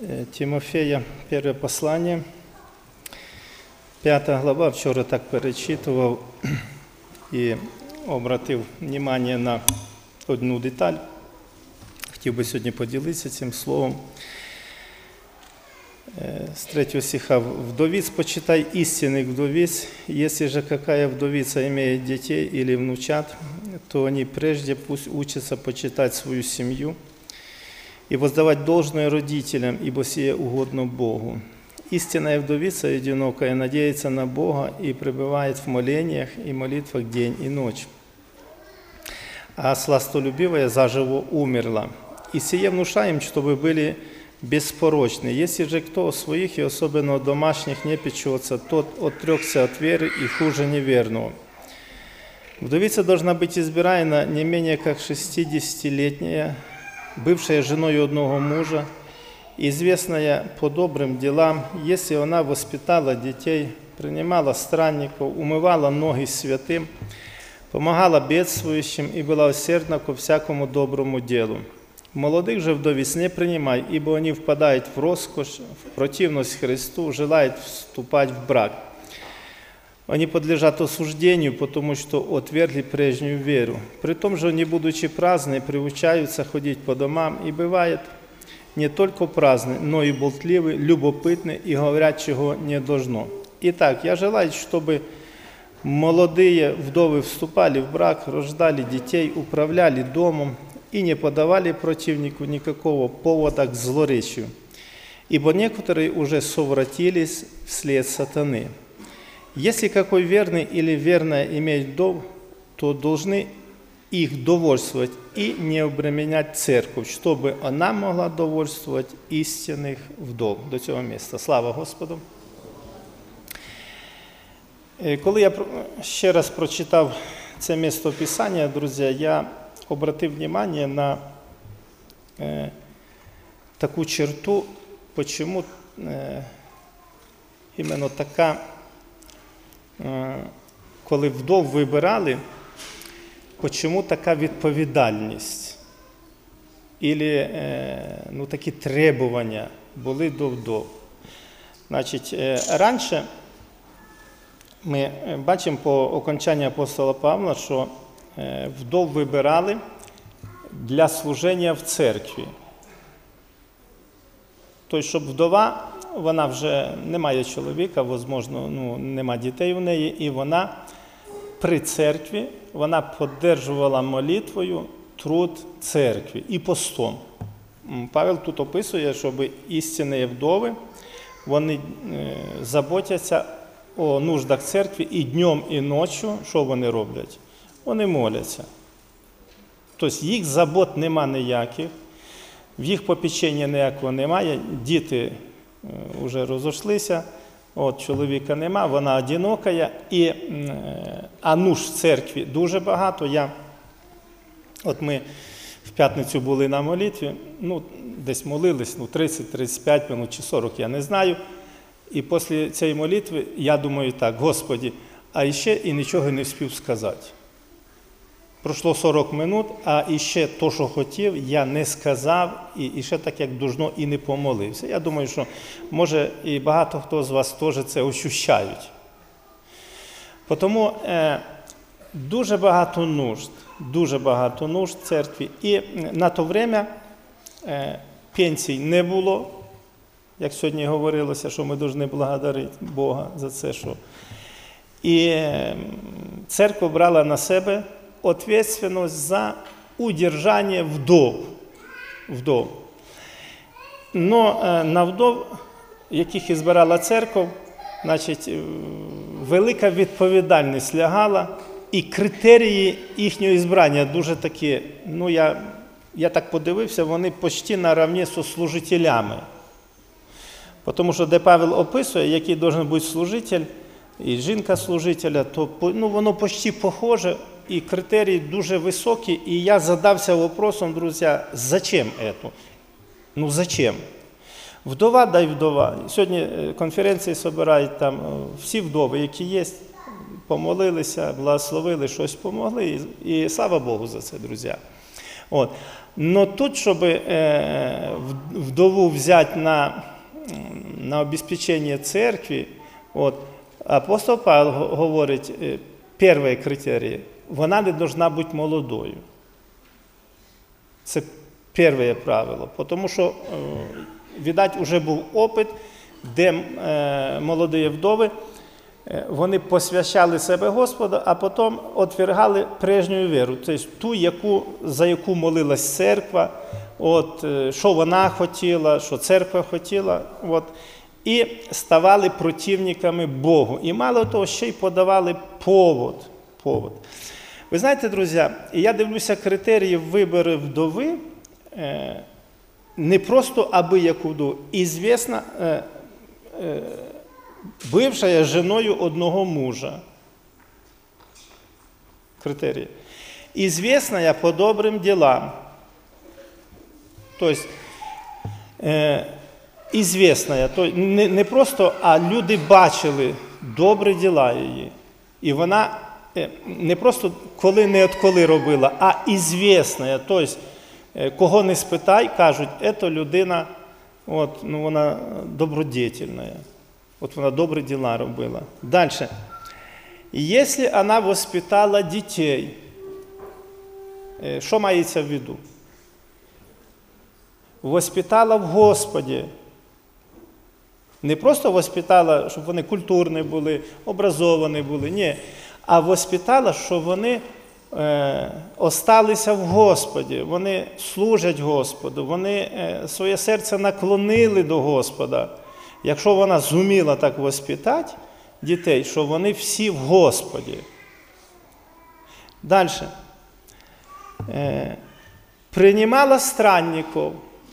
Тимофея, первое послание, 5 глава, вчора так перечитував і обратив внимание на одну деталь. Хотів би сьогодні поділитися цим словом. С 3 стиха. «Вдовиц почитай истинных вдовиц, если же какая вдовица имеет детей или внучат, то они прежде пусть учатся почитать свою семью и воздавать должное родителям, ибо сие угодно Богу. Истинная вдовица одинокая надеется на Бога и пребывает в молениях и молитвах день и ночь. А сластолюбивая заживо умерла. И сие внушаем, чтобы были беспорочны. Если же кто своих, и особенно домашних, не печется, тот отрекся от веры и хуже неверного. Вдовица должна быть избираема не менее как 60-летняя, бывшая женой одного мужа, известная по добрым делам, если она воспитала детей, принимала странников, умывала ноги святым, помогала бедствующим и была усердна ко всякому доброму делу. Молодых же вдовиц не принимай, ибо они впадают в роскошь, в противность Христу, желают вступать в брак. Они подлежат осуждению, потому что отвергли прежнюю веру. При том же они, будучи праздны, приучаются ходить по домам, и бывает не только праздны, но и болтливы, любопытны и говорят, чего не должно. Итак, я желаю, чтобы молодые вдовы вступали в брак, рождали детей, управляли домом и не подавали противнику никакого повода к злоречию. Ибо некоторые уже совратились вслед сатаны. Если какой верный или верная имеет вдов, то должны их довольствовать и не обременять церковь, чтобы она могла довольствовать истинних вдов. До цього місця. Слава Господу! Коли я ще раз прочитав це місце Писання, друзі, я обратив внимание на таку черту, почему іменно така, коли вдов вибирали, почему така відповідальність, или такі требування були до вдов. Значить, раніше ми бачимо по окончанні апостола Павла, що вдов вибирали для служення в церкві. Тобто, щоб вдова, вона вже не має чоловіка, можливо, нема дітей у неї, і вона при церкві, вона підтримувала молитвою труд церкви і постом. Павел тут описує, щоб істинні вдови, вони заботяться о нуждах церкви і днем, і ночі, що вони роблять? Вони моляться. Тобто їх забот нема ніяких, в їх попечення ніякого немає, діти вже розійшлися, чоловіка нема, вона одинокая, а нужд в церкві дуже багато. Ми в п'ятницю були на молитві, десь молились, 30-35 минут чи 40, я не знаю. І після цієї молитви я думаю так: Господи, а ще і нічого не встиг сказати. Пройшло 40 минут, а іще то, що хотів, я не сказав, і ще так, як должно, і не помолився. Я думаю, що, може, і багато хто з вас теж це ощущають. Тому дуже багато нужд в церкві. І на то время пенсій не було, як сьогодні говорилося, що ми повинні благодарити Бога за це. І церква брала на себе ответственность за удержание вдов. Но на вдов, яких і збирала церква, значить, велика відповідальність лягала, і критерії їхнього збрання дуже такі, я так подивився, вони почти наравні зі служителями. Тому що де Павел описує, який должен бути служитель, і жінка служителя, то воно почти похоже, і критерії дуже високі, і я задався вопросом, друзі, зачем это? Зачем? Вдова, дай вдова. Сьогодні конференції збирають там всі вдови, які є, помолилися, благословили, щось помогли, і слава Богу за це, друзі. Но тут, щоб вдову взяти на обезпечення церкви, апостол Павло говорить, перший критерій, вона не повинна бути молодою. Це перше правило, тому що, видать, вже був опит, де молоді вдови, вони посвящали себе Господу, а потім відвергали прежню віру, тобто ту, за яку молилась церква, що вона хотіла, що церква хотіла, і ставали противниками Богу. І мало того, ще й подавали повод. Ви знаєте, друзі, я дивлюся критерії вибору вдови, не просто аби-яку вдову, ізвісна, бившая женою одного мужа. Критерії. Известная по добрым делам. То есть, известная, то не просто, а люди бачили добрі діла її. І вона не просто коли-не-отколи робила, а известная. Тобто, кого не спитай, кажуть, ця людина, вона добродетельна. Вона добрі діла робила. Дальше. Якщо вона воспитала дітей, що мається в виду? Воспитала в Господі. Не просто воспитала, щоб вони культурні були, образовані були, ні. А воспитала, щоб вони осталися в Господі, вони служать Господу, вони своє серце наклонили до Господа. Якщо вона зуміла так воспитати дітей, що вони всі в Господі. Далі. Приймала странників.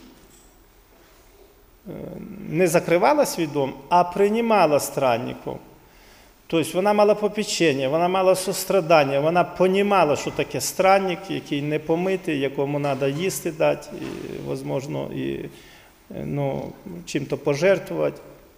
Не закривала свій дом, а приймала странників. Тобто вона мала попечення, вона мала сострадання, вона розуміла, що таке странник, який не помитий, якому треба їсти дати, і, можливо, і чим-то пожертвувати.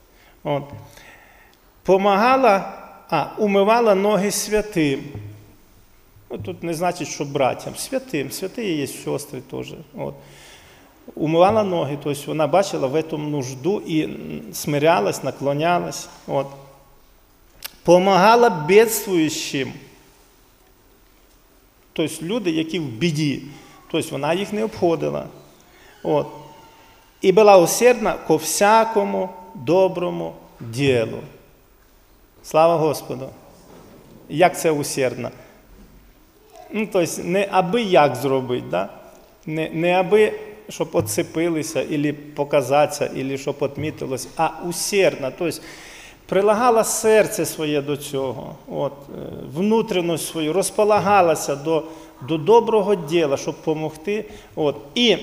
Умивала ноги святим. Тут не значить, що братям. Святим. Святі є сестри теж. Умивала ноги, тобто вона бачила в цьому нужду і смирялась, наклонялась. Помагала бідствуючим. Тобто люди, які в біді. Тобто вона їх не обходила. І була усердна ко всякому доброму ділу. Слава Господу! Як це усердно? Тобто не аби як зробити, да? Не аби, щоб відцепилися, або показатися, або щоб відмітилось, а усердно. Тобто прилагала серце своє до цього, внутрішність свою, розполагалася до доброго діла, щоб допомогти. І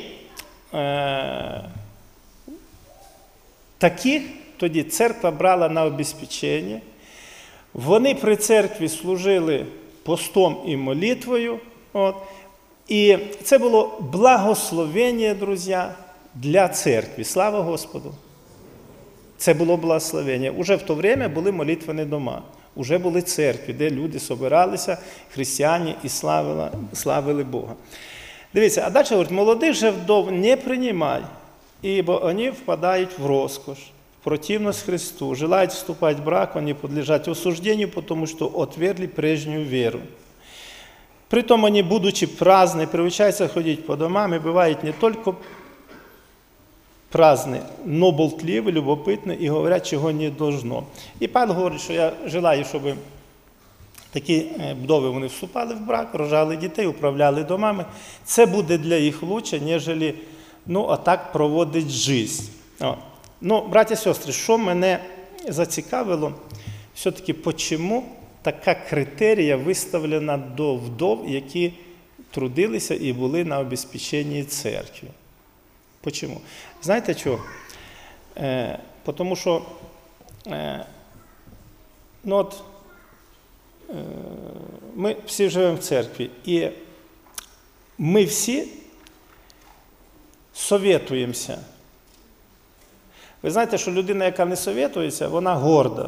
таких тоді церква брала на обезпечення. Вони при церкві служили постом і молитвою. І це було благословення, друзі, для церкви. Слава Господу! Це було благословення. Уже в то время були молитвені дома. Уже були церкви, де люди збиралися, християни, і славили Бога. Дивіться, а далі говорить, молодих же вдов не приймай, ибо вони впадають в розкош, в противность Христу, желають вступать в брак, вони подлежать осуждению, потому что отвергли прежнюю веру. Притом они, будучи праздны, привычаются ходить по домам и бывают не только праздны, но болтливы, любопытны и говорят, чего не должно. І Павло говорить, що я желаю, щоб такі вдови вони вступали в брак, рожали дітей, управляли домами. Це буде для їх лучше, ніж отак проводить життя. Браті і сестри, що мене зацікавило, все-таки, чому така критерія виставлена до вдов, які трудилися і були на обезпеченні церкви? Чому? Знаєте чого? Тому що ми всі живемо в церкві, і ми всі совєтуємося. Ви знаєте, що людина, яка не совєтується, вона горда.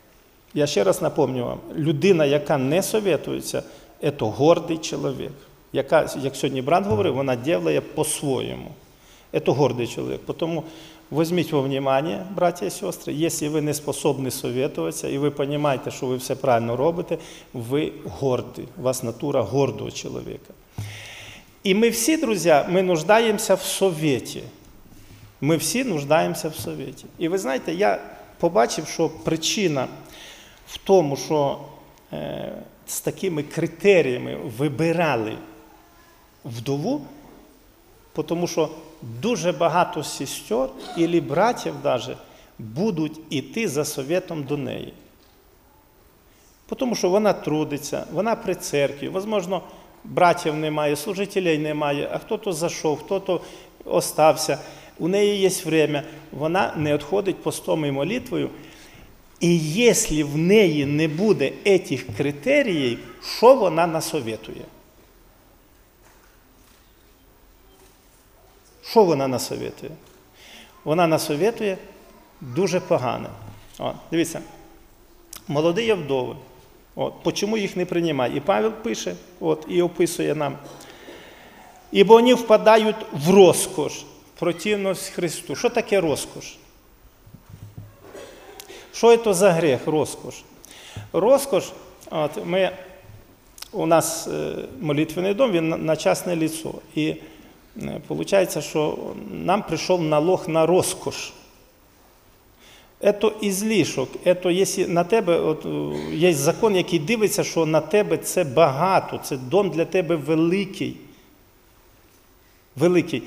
Я ще раз напомню вам, людина, яка не совєтується, це гордий чоловік. яка, як сьогодні брат говорив, вона ділає по-своєму. Це гордий чоловік. Тому візьміть во внимание, браті і сестри, якщо ви не способні советуватися, і ви розумієте, що ви все правильно робите, ви горді. У вас натура гордого чоловіка. І ми всі, друзі, ми нуждаємося в совєті. Ми всі нуждаємося в совєті. І ви знаєте, я побачив, що причина в тому, що з такими критеріями вибирали вдову, тому що дуже багато сестер, або братів навіть, будуть йти за советом до неї. Тому що вона трудиться, вона при церкві, можливо, братів немає, служителей немає, а хто-то зайшов, хто-то остався, у неї є час, вона не відходить постом і молитвою. І якщо в неї не буде цих критеріїв, що вона насоветує? Що вона насоветує? Вона насоветує дуже погане. Дивіться, молоді вдови. Чому їх не приймають? І Павел пише, і описує нам. «Ібо вони впадають в розкош, противність Христу». Що таке розкош? Що це за гріх, розкош? Розкош, у нас молитвенний дом, він на частне лицо. І виходить, що нам прийшов налог на розкош. Це ізлишок. Якщо на тебе, є закон, який дивиться, що на тебе це багато, це дом для тебе великий. Великий.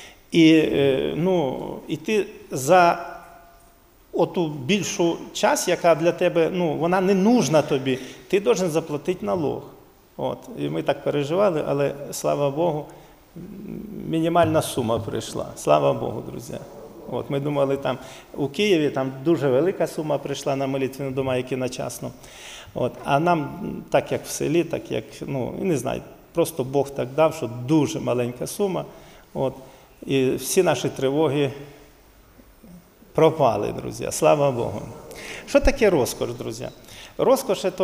І ти за оту більшу часть, яка для тебе, вона не нужна тобі, ти повинен заплатити налог. І ми так переживали, але, слава Богу, мінімальна сума прийшла. Слава Богу, друзі. Ми думали, там у Києві там дуже велика сума прийшла на молитвені дома, які на частну. А нам, так як в селі, так як, не знаю, просто Бог так дав, що дуже маленька сума. І всі наші тривоги пропали, друзі. Слава Богу. Що таке розкош, друзі? Розкош – це,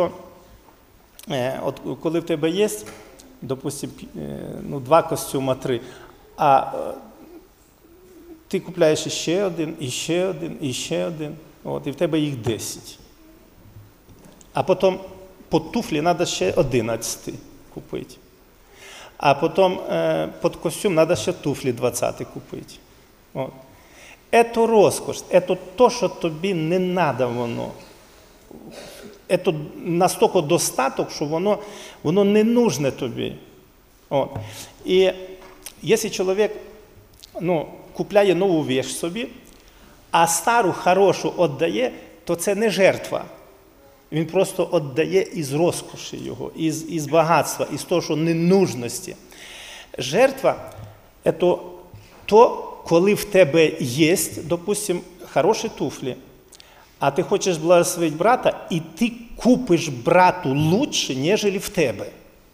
коли в тебе є, допустим, 2 костюма, 3, а ти купляєш ще один, і ще один, і ще один, і в тебе їх 10. А потім по туфлі треба ще 11 купити. А потім під костюм треба ще туфлі 20 купити. Це розкош, це те, що тобі не треба воно. Це настільки достаток, що воно не нужне тобі. І якщо чоловік купляє нову річ собі, а стару, хорошу віддає, то це не жертва. Він просто віддає із розкоші його, із багатства, із того, що ненужності. Жертва – це то, коли в тебе є, допустим, хороші туфлі, а ти хочеш благословити брата, і ти купиш брату лучше, ніж в тебе.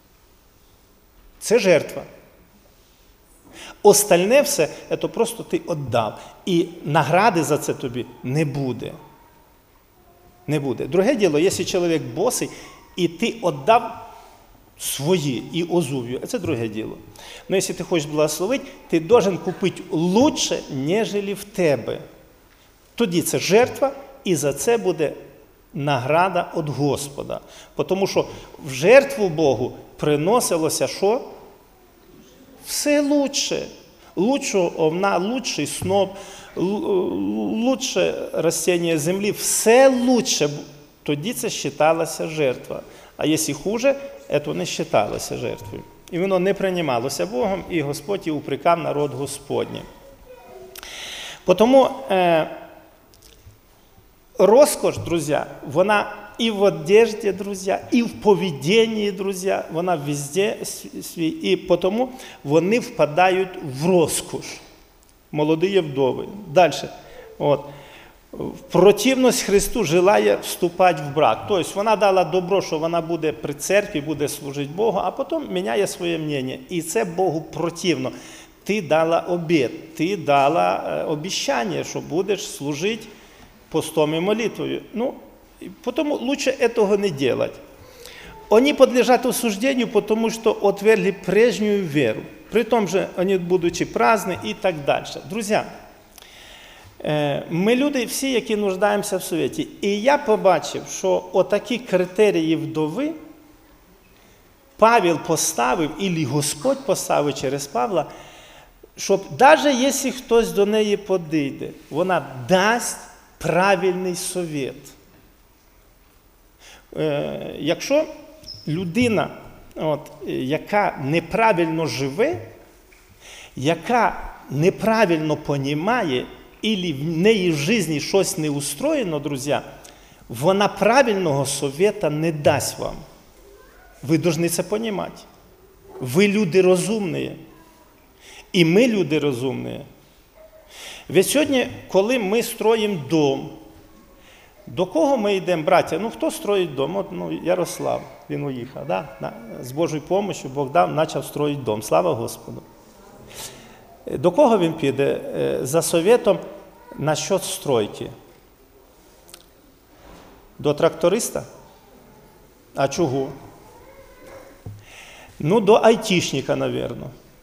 Це жертва. Остальне все – це просто ти віддав. І награди за це тобі не буде. Не буде. Друге діло, якщо чоловік босий, і ти віддав свої і озув'ю, це друге діло. Але якщо ти хочеш благословити, ти повинен купити лучше, ніж в тебе. Тоді це жертва, і за це буде награда від Господа. Тому що в жертву Богу приносилося що? Все лучше. Лучше овна, лучший сноп, лучше растіння землі. Все лучше. Тоді це вважалося жертва. А якщо хуже, це не вважалося жертвою. І воно не приймалося Богом, і Господь і упрекав народ Господній. Тому розкош, друзі, вона і в одежді, друзі, і в поведінні, друзі, вона везде свій. І тому вони впадають в розкош. Молоді вдови. Далі. В противність Христу желає вступати в брак. Тобто вона дала добро, що вона буде при церкві, буде служити Богу, а потім міняє своє мнення. І це Богу противно. Ти дала обет, ти дала обіцяння, що будеш служити постом і молитвою. Тому краще цього не робити. они подлежат осуждению, потому что отвергли прежнюю веру. При том же, они будучи праздны і так далі. Друзі, ми люди всі, які нуждаємося в совєті. І я побачив, що отакі критерії вдови Павел поставив, і Господь поставив через Павла, щоб навіть якщо хтось до неї подійде, вона дасть правильний совет. Якщо людина, яка неправильно живе, яка неправильно понімає, або в неї в житті щось не устроєно, друзі, вона правильного совета не дасть вам. Ви повинні це розуміти. Ви люди розумні. І ми люди розумні. Ведь сьогодні, коли ми строїмо дом, до кого ми йдемо, браття? Ну, хто строїть дом? От, Ярослав, він уїхав, да? З Божою допомогою Бог дав, почав строїти дом. Слава Господу. До кого він піде? За советом насчет стройки. До тракториста? А чого? Ну, до айтішника, мабуть.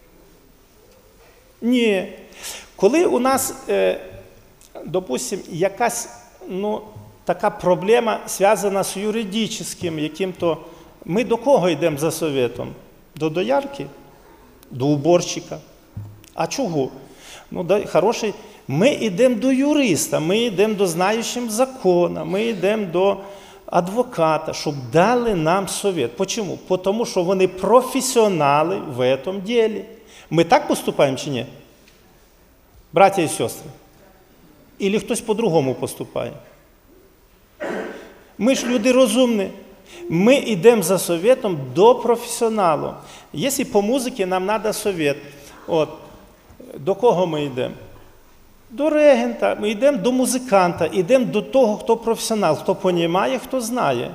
Ні. Коли у нас, допустим, якась, така проблема зв'язана з юридичним яким-то, ми до кого йдемо за советом? До доярки? До уборщика? А чого? Хороший. Ми йдемо до юриста, ми йдемо до знаючим закону, ми йдемо до адвоката, щоб дали нам совет. Чому? Тому що вони професіонали в цьому ділі. Ми так поступаємо чи ні? Браття і сестри? Ілі хтось по-другому поступає? Ми ж люди розумні. Ми йдемо за советом до професіоналу. Якщо по музиці нам треба совет, до кого ми йдемо? До регента, ми йдемо до музиканта, йдемо до того, хто професіонал, хто розуміє, хто знає.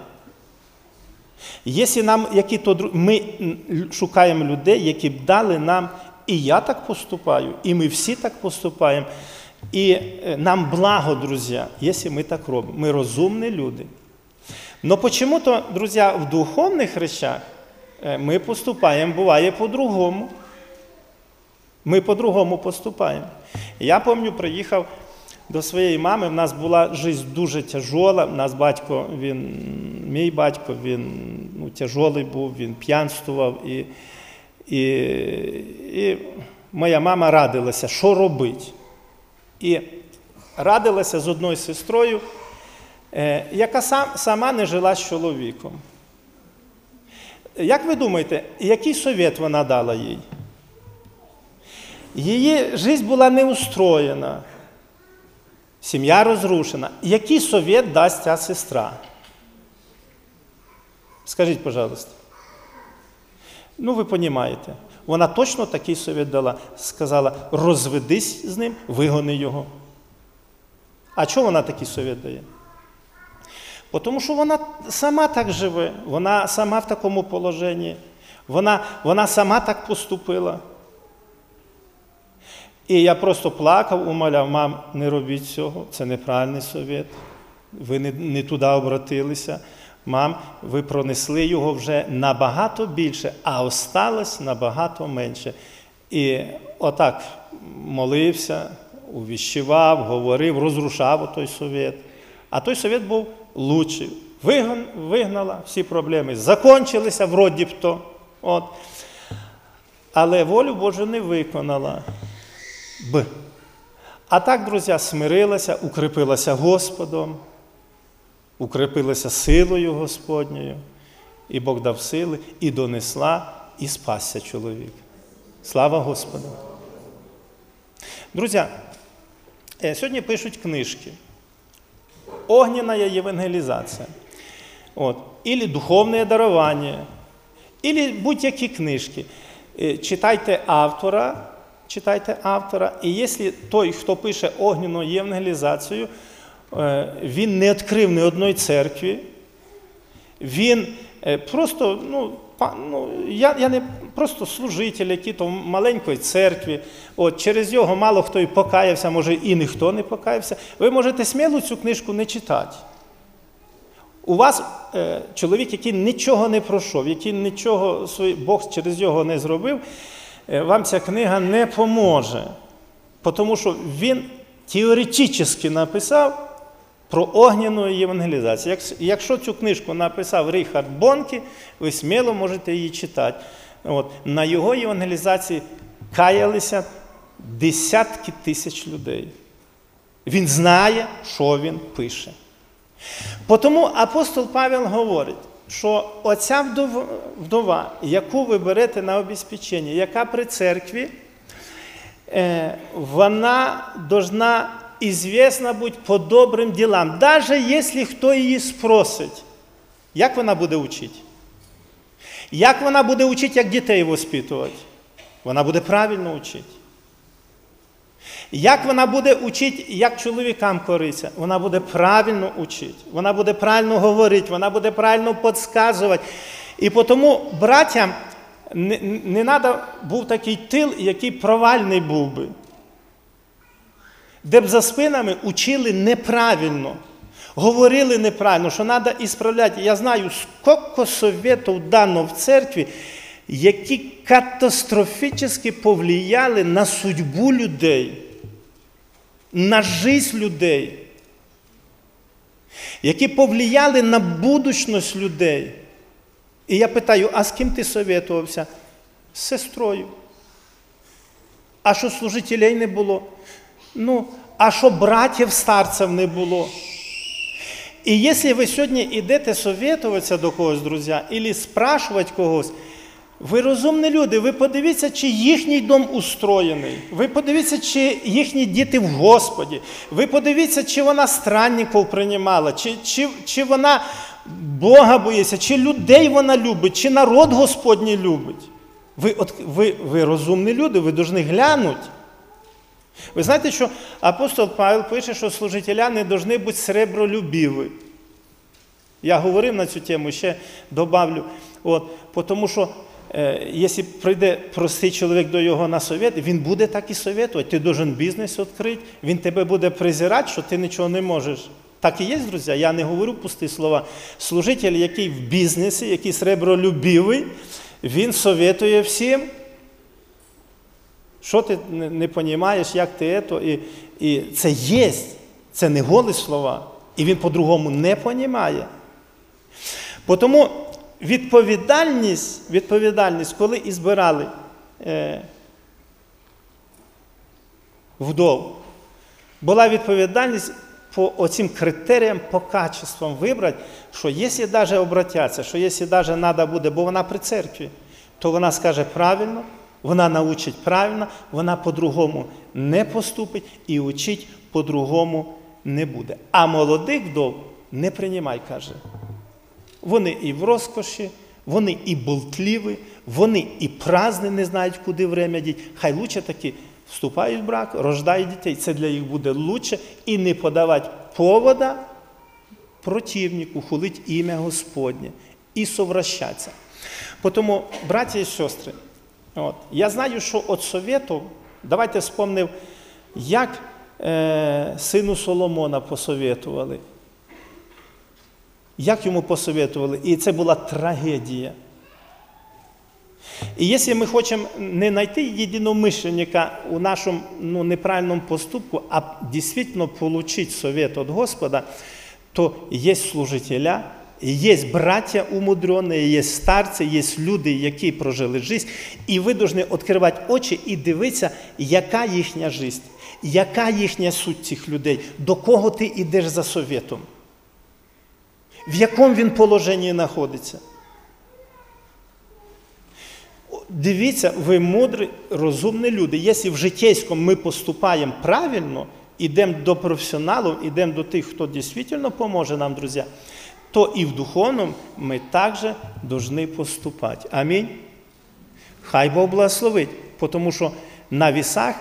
Якщо нам ми шукаємо людей, які б дали нам, і я так поступаю, і ми всі так поступаємо, і нам благо, друзі, якщо ми так робимо. Ми розумні люди. Но почему-то, друзі, в духовних речах ми поступаємо, буває, по-другому. Ми по-другому поступаємо. Я пам'ятаю, приїхав до своєї мами, в нас була життя дуже тяжола, в нас батько, мій батько, він тяжолий був, він п'янствував, і моя мама радилася, що робити. І радилася з одною сестрою, яка сама не жила з чоловіком. Як ви думаєте, який совет вона дала їй? Її життя була не устроєна, сім'я розрушена. Який совет дасть ця сестра? Скажіть, пожалуйста. Ви розумієте. Вона точно такий совет дала. Сказала, розведись з ним, вигони його. А чого вона такий совет дає? Тому що вона сама так живе, вона сама в такому положенні, вона сама так поступила. І я просто плакав, умоляв, мам, не робіть цього, це неправильний совет, ви не туди обратилися. Мам, ви пронесли його вже набагато більше, а осталось набагато менше. І отак молився, увіщував, говорив, розрушав той совет. А той совет був лучший. Вигнала, всі проблеми закончилися, вроді б то. Але волю Божу не виконала. А так, друзі, смирилася, укріпилася Господом, укріпилася силою Господньою, і Бог дав сили, і донесла, і спасся чоловік. Слава Господу! Друзі, сьогодні пишуть книжки. Огненна євангелізація. Ілі духовне дарування, ілі будь-які книжки. Читайте автора, і якщо той, хто пише огненну євангелізацію, він не відкрив ні одної церкви, він просто, я не просто служитель, який-то маленької церкви, через його мало хто і покаявся, може і ніхто не покаявся, ви можете сміло цю книжку не читати. у вас чоловік, який нічого не пройшов, який нічого, Бог через його не зробив, вам ця книга не поможе. Тому що він теоретично написав про огняну євангелізацію. Якщо цю книжку написав Рейхард Бонке, ви сміло можете її читати. На його євангелізації каялися десятки тисяч людей. Він знає, що він пише. Тому апостол Павел говорить, що оця вдова, яку ви берете на обезпечення, яка при церкві, вона должна известна бути по добрим ділам. Навіть якщо хто її спросить, як вона буде вчити? Як вона буде вчити, як дітей воспитувати? Вона буде правильно вчити. Як вона буде вчити, як чоловікам коритися? Вона буде правильно вчити. Вона буде правильно говорити, вона буде правильно підказувати. І тому братям не треба був такий тил, який провальний був би. Де б за спинами учили неправильно, говорили неправильно, що треба ісправляти. Я знаю, скільки советів дано в церкві, які катастрофічно повлияли на судьбу людей, на життя людей, які повлияли на будущність людей. І я питаю, а з ким ти советувався? З сестрою. А що служителей не було? А що братів-старців не було? І якщо ви сьогодні йдете советуватися до когось, друзі, або спрашувати когось, ви розумні люди, ви подивіться, чи їхній дом устроєний, ви подивіться, чи їхні діти в Господі, ви подивіться, чи вона странників приймала, чи вона Бога боїться, чи людей вона любить, чи народ Господній любить. Ви розумні люди, ви повинні глянути. Ви знаєте, що апостол Павел пише, що служителя не повинні бути сребролюбиві. Я говорив на цю тему, ще добавлю. Тому що, якщо прийде простий чоловік до його на совет, він буде так і советувати. Ти повинен бізнес відкрити, він тебе буде презирати, що ти нічого не можеш. Так і є, друзі, я не говорю пусті слова. Служитель, який в бізнесі, який сребролюбивий, він советує всім. Що ти не розумієш, як ти це? І це є, це не голі слова. І він по-другому не розуміє. Тому відповідальність, коли і збирали вдов, була відповідальність по оцим критеріям, по качествам вибрати, що якщо навіть обратяться, що якщо навіть треба буде, бо вона при церкві, то вона скаже правильно, вона научить правильно, вона по-другому не поступить і учить по-другому не буде. А молодих вдов не приймай, каже. Вони і в розкоші, вони і болтливі, вони і праздні, не знають, куди время діти. Хай лучше таки вступають в брак, рождають дітей. Це для них буде лучше. І не подавати повода противнику, хулить ім'я Господнє і совращатися. Тому, браті і сестри, я знаю, що від совету, давайте вспомнив, як сину Соломона посоветували. Як йому посоветували? І це була трагедія. І якщо ми хочемо не знайти єдиномишленника у нашому неправильному поступку, а дійсно отримати совет від Господа, то є служителя, є браття умудрені, є старці, є люди, які прожили життя, і ви повинні відкривати очі і дивитися, яка їхня життя, яка їхня суть цих людей, до кого ти йдеш за советом, в якому він положенні знаходиться. Дивіться, ви мудрі, розумні люди. Якщо в життєйському ми поступаємо правильно, йдемо до професіоналів, йдемо до тих, хто дійсно поможе нам, друзі, то і в духовному ми також повинні поступати. Амінь. Хай Бог благословить, тому що на вісах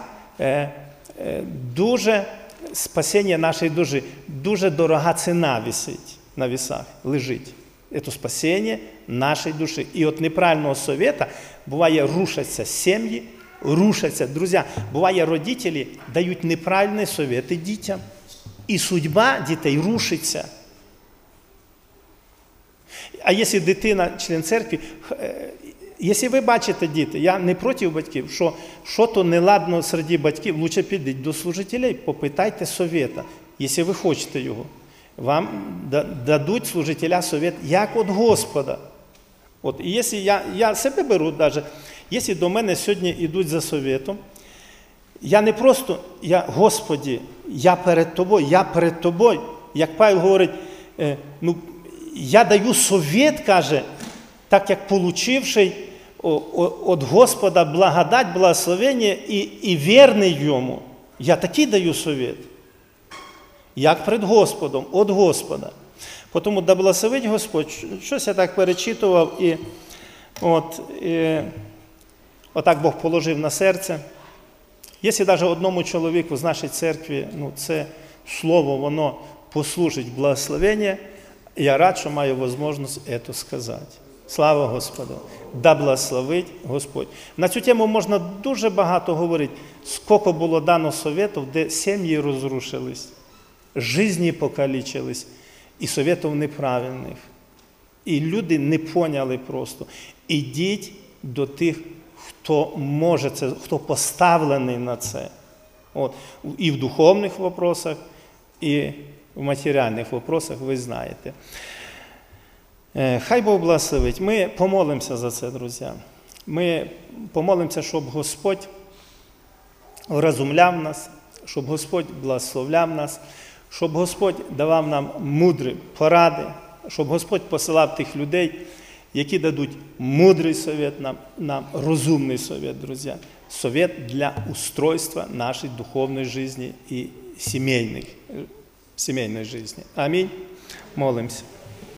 дуже спасіння нашої душі, дуже дорога ціна висить на вісах, лежить. Це спасіння нашої душі. І від неправильного совета буває рушаться сім'ї, рушаться. Друзі, буває родителі дають неправильні совети дітям. І судьба дітей рушиться. А якщо дитина, член церкви, якщо ви бачите, діти, я не проти батьків, що що-то неладно серед батьків, лучше підіть до служителей, попитайте совета, якщо ви хочете його. Вам дадуть служителя совет, як від Господа. От, і якщо я себе беру навіть, якщо до мене сьогодні йдуть за советом, я не просто, Господі, я перед тобою, як Павел говорить, я даю совет, каже, так як получивший від Господа благодать, благословення і вірний йому. Я такий даю совет, як перед Господом, від Господа. Тому да благословить Господь, щось я так перечитував, і отак Бог положив на серце. Якщо навіть одному чоловіку з нашої церкви, це слово, воно послужить благословення, я рад, що маю можливість це сказати. Слава Господу! Да благословить Господь. На цю тему можна дуже багато говорити. Скільки було дано советів, де сім'ї розрушились, житті покалічились, і советів неправильних. І люди не поняли просто. Ідіть до тих, хто може це, хто поставлений на це. І в духовних вопросах, і в матеріальних вопросах, ви знаєте. Хай Бог благословить. Ми помолимося за це, друзі. Ми помолимося, щоб Господь вразумляв нас, щоб Господь благословляв нас, щоб Господь давав нам мудрі поради, щоб Господь посилав тих людей, які дадуть мудрий совет нам розумний совет, друзі. Совет для устройства нашей духовной жизни и семейной жизни. Аминь. Молимся.